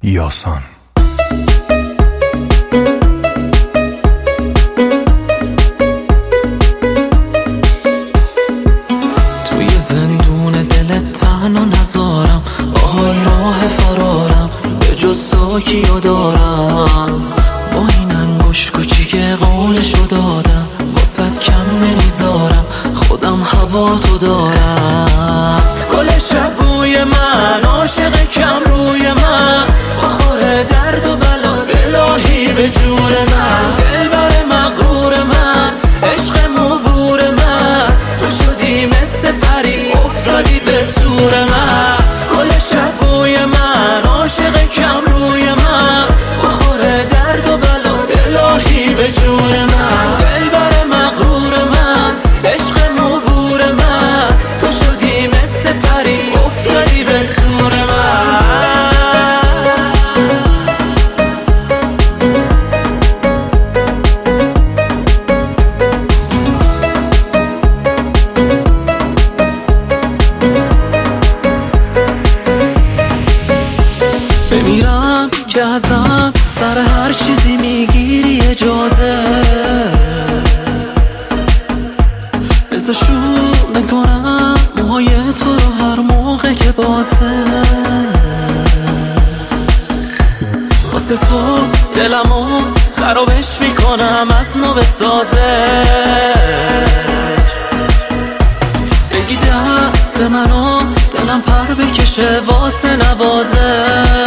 یاسان. توی زندون دلت تنها نذارم، آهای راه فرارم به جز تو کیو دارم. با این انگوش کوچیک قولشو دادم، واسط کم نمیذارم، خودم هوا تو دارم. گل شبوی من، عاشق کم روی من، بخور درد و بلات الهی به جون من. دلبر مغرور من، عشق مبور من، تو شدی مثل پری افتادی به تور من. گل شبوی من، عاشق کم روی من، بخور درد و بلات الهی به جون من. دلبر مغرور من، عشق مبور من، تو شدی مثل پری افتادی به تور من. بمیرم که ازم سر هر چیزی میگیری اجازه، بذار شروع نکنم موهای تو رو هر موقع که بازه. واسه تو دلمو خرابش میکنم از نو بسازه. بگی دست منو دلم پر بکشه واسه نوازه.